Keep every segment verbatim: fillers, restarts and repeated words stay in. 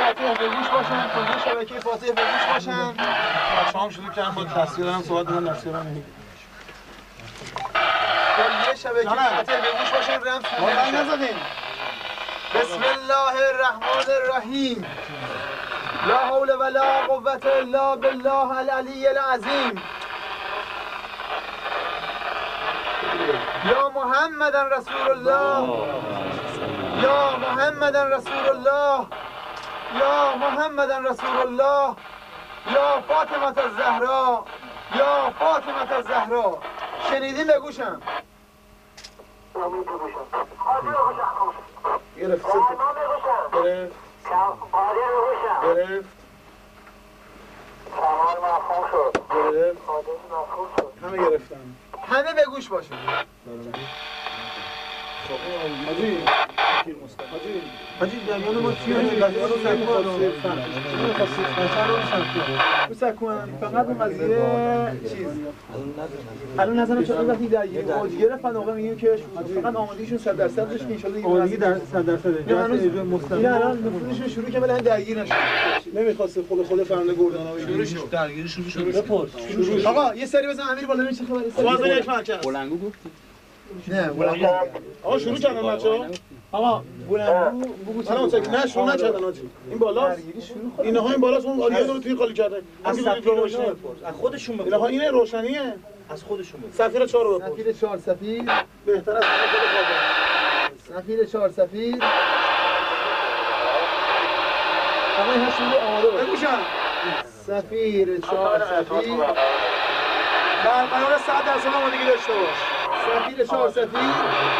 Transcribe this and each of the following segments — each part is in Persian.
فاتح به گوش باشن، کل شبکه فاتح به گوش باشن. بچه‌هام شروع کردن با تصویر دارم صحبت می‌کنن تصویر نمی‌گیرن. کل شبکه فاتح به گوش باشن رم سوزن نزدین. بسم الله الرحمن الرحیم. لا حول ولا قوة الا بالله العلی العظیم. یا محمد رسول الله، یا محمد رسول الله، یا محمد رسول الله، یا فاطمه الزهرا، یا فاطمه الزهرا. شنیدین بگوشم؟ گرفت گرفت گرفت گرفت همه گرفتن، همه به گوش باشه. حاجی حاجی حاجی جریان ما چیه؟ قضیه رو سکوان رو سکوان فقط اون قضیه چیز الان نظرم چون وقتی درگیری اوج گرفت آقا میگه که فقط آمادگیشون صد درصد بشه که ان شاء الله آمادگی در صد درصد مستقیم الان نفوذشون شروع که ولی درگیر نشه. نمیخواسته خود خود فرنده گردانا شروع شد، درگیری شروع شد. بپرس شروع آقا یه سری بزن امیر بالا چه خبره؟ باز یک مچ بلنگو گفتی؟ نه بلنگو آقا شروع کردن بچه‌ها. آقا بلنگو بگو چرا نه شروع نکردن آجی. این بالاست، اینها این بالاست، اون آریاز رو توی خالی کردن. از سفیر روشنی بپرس، از خودشون بپرس. اینها این روشنیه، از خودشون بپرس. سفیر چهار رو بپرس. سفیر چهار سفیر بهتر از خود خود. سفیر چهار سفیر آقا این شروع آماده باشه. بگوشن سفیر چهار سفیر در قرار صد درصد آمادگی داشته باش. سفیر چهار سفیر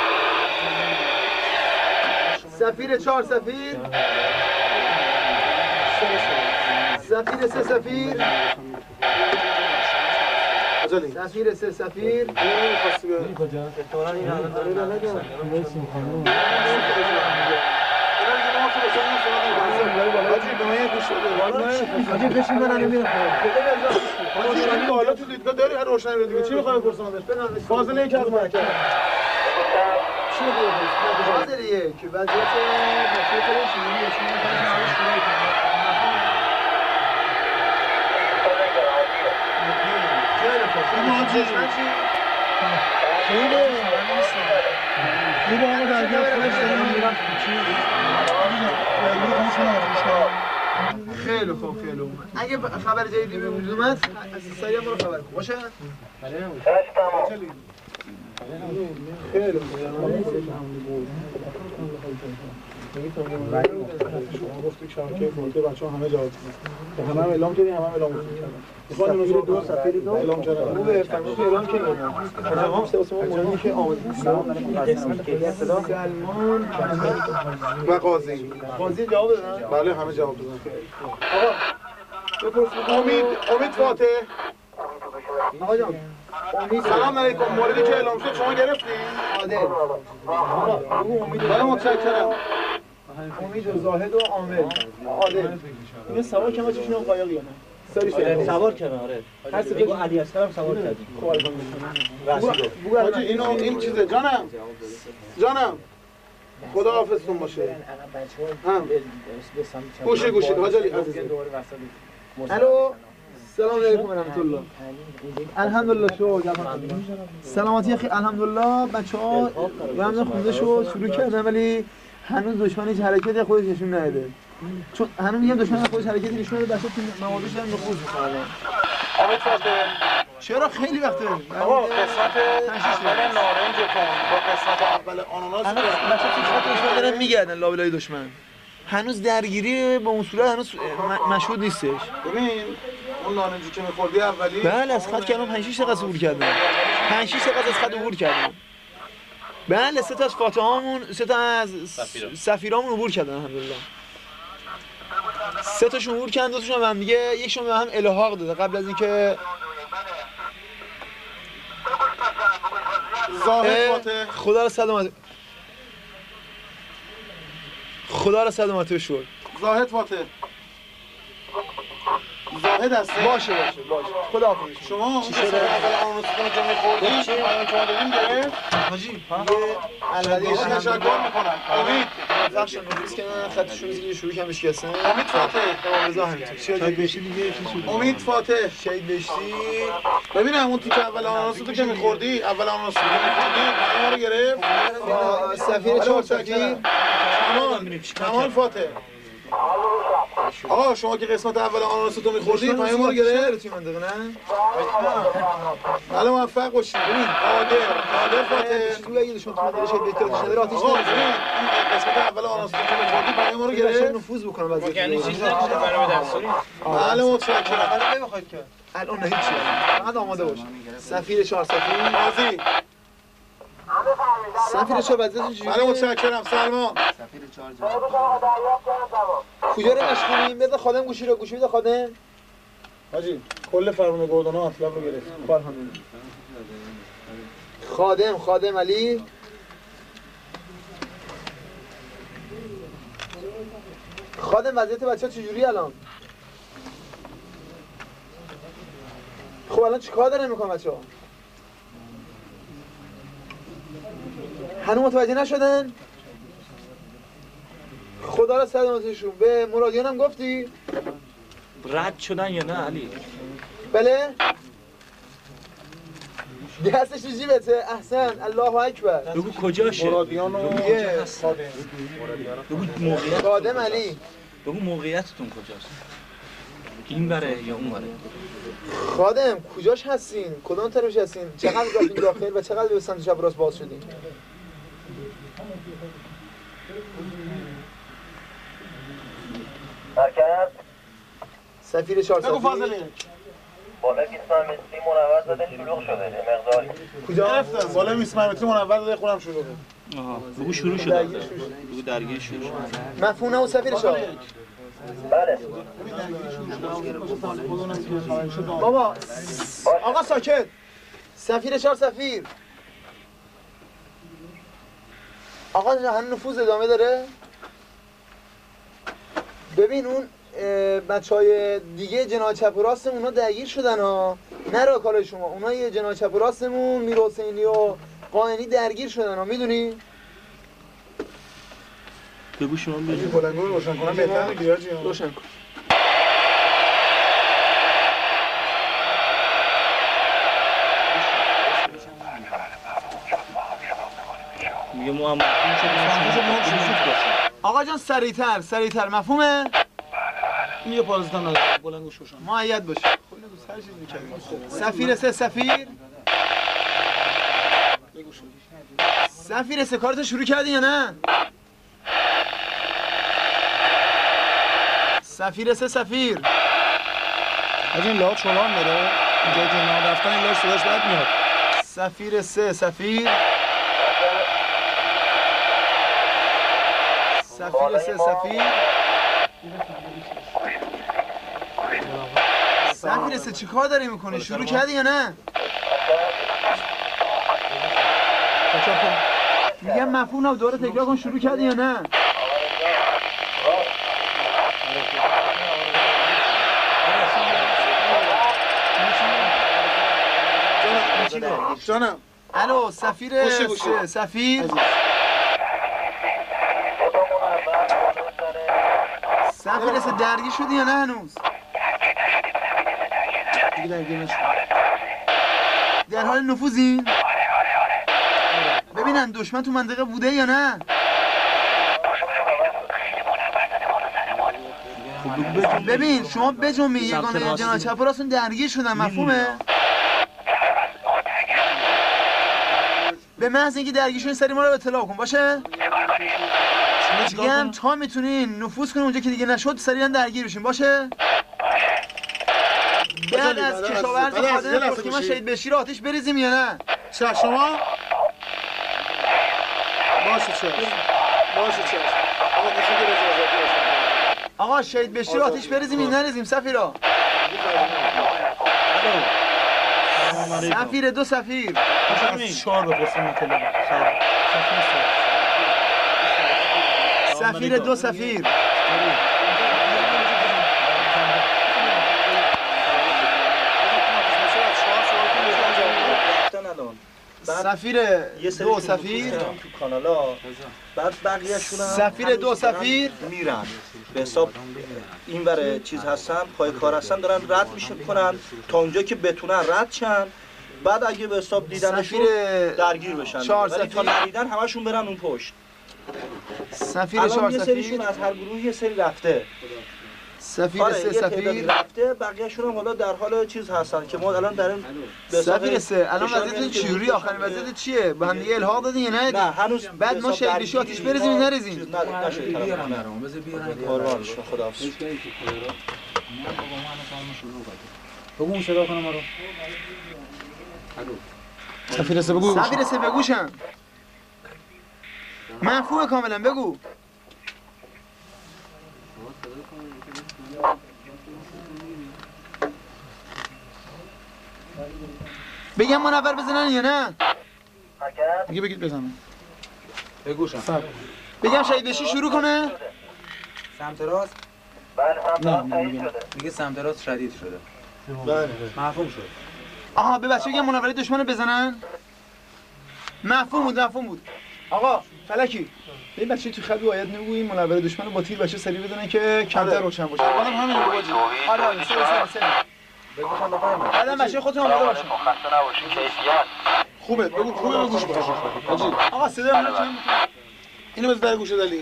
سفیر چهار سفیر سفیر سه سفیر سفیر سه سفیر آجی بشین من نمیرم آجی بالا تو دیدگاه داری هر روشنی رو دیگه چی میخوای بپرسم ازش؟ فاضل یک از مرکز چی بپرس؟ فاضل یک وضعیت وضعیت شیرینی شما می‌خواید شروع کنید. خیلی خوب. این آجی چی؟ خوبه. خوبه آقا درگیر خودش خیلی خوب خیلی خوب. اگه خبر جدیدی به وجود اومد سریع ما رو خبر کن باشه؟ خیلی خوب. گفتی که شبکه فولده بچه‌ها همه جواب دادن. همه هم اعلام کردیم، همه هم اعلام کردن. می‌خوام اینو دو سفیر دو اعلام کردن. خوبه، فرمود اعلام کردن. جواب سه واسه ما مهمه که آماده سلمان و قاضی. قاضی جواب دادن؟ بله همه جواب دادن. آقا بپرس امید امید فاتح. آقا جان سلام علیکم. موردی که اعلام شد شما گرفتین؟ عادل. آقا بگو امید. بله متشکرم. امید و زاهد و عامل. عادل. اینا سوار کردن چشون قایق یا نه؟ سری سری سوار کردن آره. هر سه بگو علی اصغر هم سوار کردیم. خب الحمدلله. بگو حاجی اینو این چیزه جانم. جانم. خدا حافظتون باشه. هم. گوشی گوشی حاجی عزیز. الو. سلام علیکم و رحمت الله. الحمدلله شو سلامتی اخی الحمدلله. بچه‌ها رمضان خونده شو شروع کردن ولی هنوز دشمن هیچ حرکتی خودش نشون نداده. چون هنوز میگم دشمن خودش حرکتی نشون نده بچه‌ها تو موادش هم نفوذ می‌کنن. آقا فاطمه چرا خیلی وقته؟ آقا قسمت اول نارنجتون با قسمت اول آناناس بچه‌ها تو خاطرش دارن میگردن لابلای دشمن. هنوز درگیری با اون صورت هنوز مشهود نیستش. ببین اون نارنجی که می‌خوردی اولی بله از خط کردم پنج شش دقیقه عبور کردم. پنج شش دقیقه از خط عبور کردم. بله سه تا از فاتحامون سه تا از سفیرامون عبور کردن الحمدلله. سه تاشون عبور کردن دو تاشون هم دیگه یکشون به هم الحاق داده قبل از اینکه زاهد فاتح خدا رو سلامت خدا رو سلامت شد. زاهد فاتح زاهد هستی؟ باشه باشه باشه خداحافظ. شما چی شده؟ اول آن روزتون که می‌خوردی چی؟ پایان شما دادیم گرفت؟ حاجی البته تشکر می‌کنم. امید بخش نویس که من خطشون دیگه شروع کردم شکستن. امید فاتح رضا همینطور. شهید بهشتی دیگه امید فاتح شهید بهشتی. ببینم اون تیک اول آناناس تو که می‌خوردی، اول آناناس تو که می‌خوردی، ما رو گرفت. سفیر چهار سفیر. کمال کمال فاتح. آقا شما که قسمت اول آناناس تو می‌خوردی، پای ما رو گرفت. چی منطقه نه؟ بله موفق باشید. ببین قادر قادر فاتح تو اگه شما تو دلش بهتر داشته داره آتیش آقا نمیزنه. ببین این قسمت اول آناناس تو که می‌خوردی، پای ما رو گرفت گرفت. نفوذ بکنم از یعنی چیزی نمیشه برای دستوری. بله متشکرم. الان نمیخواید که الان نه هیچ چیزی فقط آماده باش. سفیر چهار سفیر بازی سفیر چهار وضعیتش چجوریه؟ بله متشکرم. سلمان سفیر چهار جواب. کجا رو مشغولیم؟ بده خادم گوشی رو گوشی بده خادم. حاجی کل فرمان گردانا اطلاق رو گرفت. خالحمدلله. خادم خادم علی خادم وضعیت بچه‌ها چجوری الان؟ خب الان چیکار دارن میکنن بچه‌ها؟ هنوز متوجه نشدن؟ خدا را سلامتشون. به مرادیان هم گفتی؟ رد شدن یا نه علی؟ بله؟ دستش تو جیبته. احسن. الله اکبر. بگو کجاشه؟ مرادیان و میگه بگو موقعیت خادم علی. بگو موقعیتتون کجاست؟ این بره یا اون بره؟ خادم کجاش هستین؟ کدام طرفش هستین؟ چقدر رفتین داخل و چقدر به سمت چپ راست باز شدین؟ مرکز سفیر چهار بگو سفیر فاضلی بالا بیست متری منور زده شلوغ شده مقداری کجا؟ گرفتم بالا بیست متری منور داده خودم شروع کنم. آها بگو شروع شده. بگو درگیر شروع شده. مفهوم نه سفیر چهار. بله بابا آقا ساکت. سفیر چهار سفیر. آقا هنوز نفوذ ادامه داره؟ ببین اون بچه های دیگه جناح چپ و راستمون اونا درگیر شدن ها. نه راکال شما اونا یه جناح چپ و راستمون میر حسینی و قائنی درگیر شدن ها. میدونی؟ بگو شما اگه بگو. بلنگو رو روشن کنم بهتر میگیره حاجی. روشن کن. میگه ما هم مفهوم شدیم. آقا جان سریعتر سریعتر مفهومه؟ این یه پازیتون نداره بلنگوش روشن. معید باشه. هر چیز می‌کردیم. سفیر سه سفیر. سفیر سه کارتو شروع کردی یا نه؟ سفیر سه سفیر. از این لحاظ شلان داره اینجا که نه رفتن این لحاظ صداش بد میاد. سفیر سه سفیر. سفیر سه سفیر. سفیر سه چی کار داری میکنی؟ شروع کردی یا نه؟ میگم مفهوم نبود دوره تکرار کن. شروع کردی یا نه؟ جانم الو سفیر سه سفیر. سفیر سه درگیر شدی یا نه هنوز؟ دیگه درگیر نشد. در حال نفوذین؟ ببینن دشمن تو منطقه بوده یا نه؟ ببین شما بجنبی یگانه جناح چپ و راستون درگیر شدن. مفهومه؟ به محض اینکه درگیر شدین سری ما رو اطلاع کن باشه؟ میگم تا میتونین نفوذ کنین اونجا که دیگه نشد سریعا درگیر بشین باشه؟ بعد از کشاورز خادم پرسیم ما شهید بهشتی رو آتیش بریزیم یا نه؟ چه شما؟ باشه چه باشه چه آقا کسی که رضا آقا شهید بهشتی رو آتیش بریزیم یا نریزیم سفیرا؟ سفیر دو سفیر. چهار بپرسیم مثلا سفیر دو سفیر. سفیر یه سری دو سفیر تو کانالا، بعد بقیه‌شون هم سفیر دو سفیر میرن به حساب این ور چیز هستن، پای کار هستن، دارن رد میشه کنن تا اونجا که بتونن رد شن، بعد اگه به حساب دیدنشون سفیر درگیر بشن، چهار ولی تا سفیر. ندیدن همشون برن اون پشت. سفیر الان چهار یه سریشون سفیر از هر گروه یه سری رفته، سفیر آره سه یه تعدادی سفیر رفته، بقیه‌شون هم حالا در حال چیز هستن که ما الان داریم به حساب سفیر سه الان اشاره وضعیتون می‌کنیم که چجوری؟ آخرین وضعیت چیه؟ به هم دیگه الحاق دادین یا نه؟ نه هنوز بعد به ما حساب شهید بشی آتیش درگیری بریزیم ما نریزیم. چیز ند- نشده طرف. قربان شما، خداحافظ. بگو اون صدا کنم ما رو. سفیر سه بگو. سفیر سه بگوشم. مفهوم کاملا بگو. بگم منور بزنن یا نه؟ حرکت میگه بگید بزنن. بگوشم. بگم شهید بشی شروع کنه؟ سمت راست بله سمت راست تایید شده. میگه سمت راست شدید شده. بله مفهوم شد. آها به بچه بگم منوری دشمن بزنن؟ مفهوم بود مفهوم بود. آقا فلکی به این بچه تو خط باید نگوییم منور دشمن رو با تیر بچه سری بزنن که کمتر روشن باشه. آدم همین رو باجی. آره آره سری سری سری. بگوشم بفهمم. آدم بچه خودتون آماده باشین. خسته نباشید کیفیت. خوبه بگو خوبه بگو گوش باشه حاجی آقا صدا من چند اینو بذار در گوشه دلی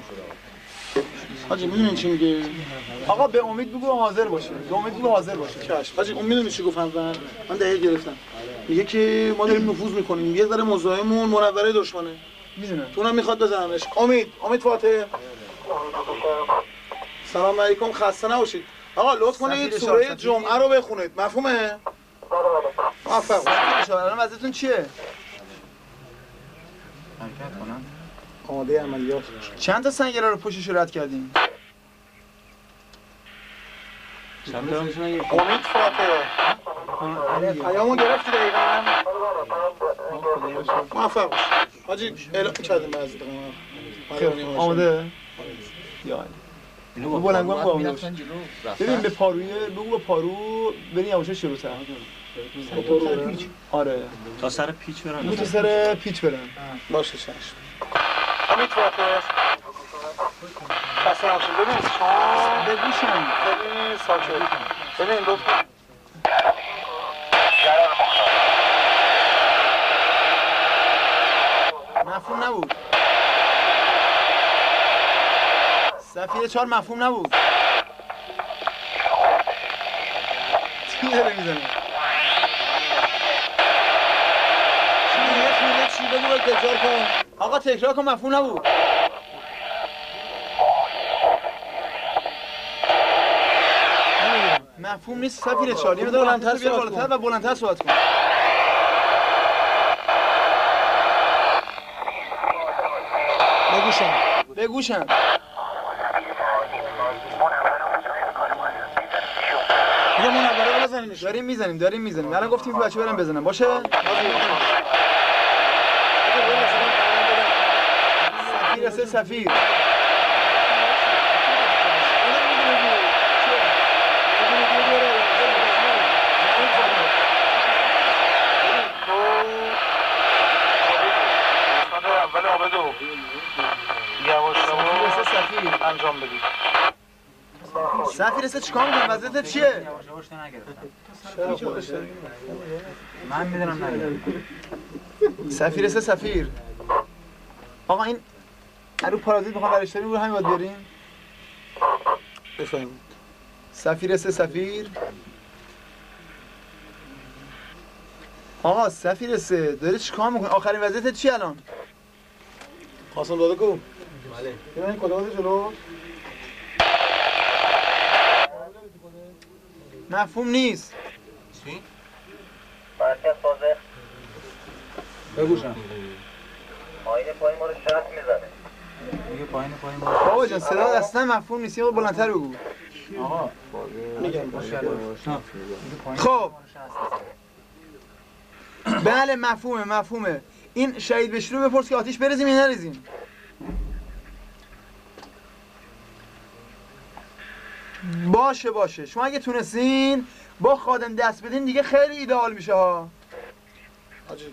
حاجی میدونین چی میگه آقا به امید بگو حاضر باشه. به امید بگو حاضر باشه. چش حاجی اون میدونی چی گفتم من من دقیق گرفتم میگه که ما داریم نفوذ میکنیم یه ذره مزاحممون منوره دشمنه میدونم. تو اونم میخواد بزننش امید امید فاتح سلام علیکم خسته نباشید آقا لطف کنید سفیر سوره شاه جمعه رو بخونید مفهومه موفق سفیر شاه الان وضعیتون چیه؟ حرکت کنم. آماده عملیات چند تا سنگره رو پشتش رد کردیم؟ چند تا میشن یه امید فاتح پیامو گرفتی دقیقاً موفق باش حاجی اعلام کردیم بعضی دقیقاً آماده؟ یا اینو بلندگو هم با می‌رفتن آموزش. جلو، ببین رفتن. به پاروی بگو به پارو بریم یواشا شروع تر. آره تا سر پیچ برن. بگو تو سر پیچ برن. باشه چشم امید فاتح خسته نباشید ببین شما بگوشم. خیلی ساکت ببین لطفا مفهوم نبود. سفیر چهار مفهوم نبود. چی داره میزنه؟ چی یه میگه چی بگو باید تکرار کن. آقا تکرار کن مفهوم نبود. نمی‌دونم. مفهوم نیست سفیر چهار. یه مقدار بلندتر بلندتر صحبت بالاتر و بلندتر صحبت کن. بگوشم بگوشم. یه منوره بزنیمش داریم میزنیم داریم میزنیم. الان گفتیم که بچه برم بزنم باشه؟ سفیر سه سفیر. اول آبدو یواش سفیر سه سفیر. انجام بدید سفیر سه چیکار می‌کنی؟ وضعیتت چیه؟ یواش یواش تو نگرفتم. من میدونم نگرفتم. سفیر سه سفیر. آقا این رو پارازیت میخوام برش داریم رو همین باید بریم. بفهمید سفیر سه سفیر. آقا سفیر سه داری چیکار می‌کنی؟ آخرین وضعیتت چیه الان؟ قاسم داده کو بله ببین کدوم جلو مفهوم نیست. مرکز فاضح بگوشم. آینه پای ما رو شرط میزنه. میگه پایین پایین ما. بابا جان صدا اصلا مفهوم نیست. یه خورده بلندتر بگو. آقا میگم خب بله مفهومه مفهومه. این شهید بشی رو بپرس که آتیش بریزیم یا نریزیم. باشه باشه شما اگه تونستین با خادم دست بدین دیگه خیلی ایدئال میشه ها.